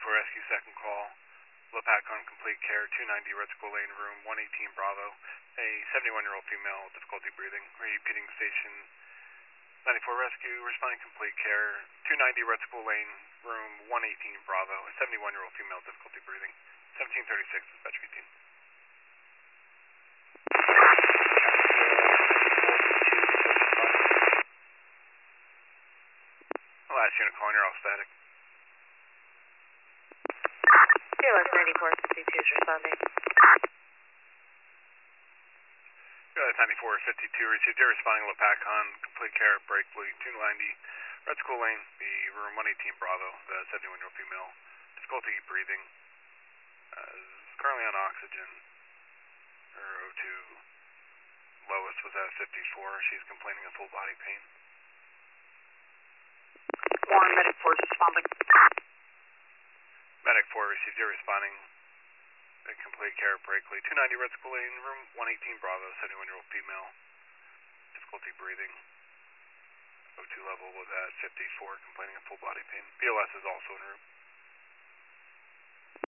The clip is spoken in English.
94 Rescue, second call. LePac on complete care, 290 Red School Lane, room 118 Bravo. A 71-year-old female with difficulty breathing. Repeating station 94 Rescue, responding complete care, 290 Red School Lane, room 118 Bravo. A 71-year-old female with difficulty breathing. 1736, dispatch routine. Last unit calling, you're all static. PLS 9452 is responding. PLS 9452 received your responding LePac on complete care at Brakely, 290 Red School Lane, the room 118 Bravo, the 71-year-old female, difficulty breathing, is currently on oxygen. Her O2 lowest was at 54. She's complaining of full body pain. Warren, Medic 4 is responding. Medic 4 received your responding at complete care at Brakely, 290 Red School Lane, room 118 Bravo, 71-year-old female, difficulty breathing. O2 level was at 54, complaining of full body pain. BLS is also en route.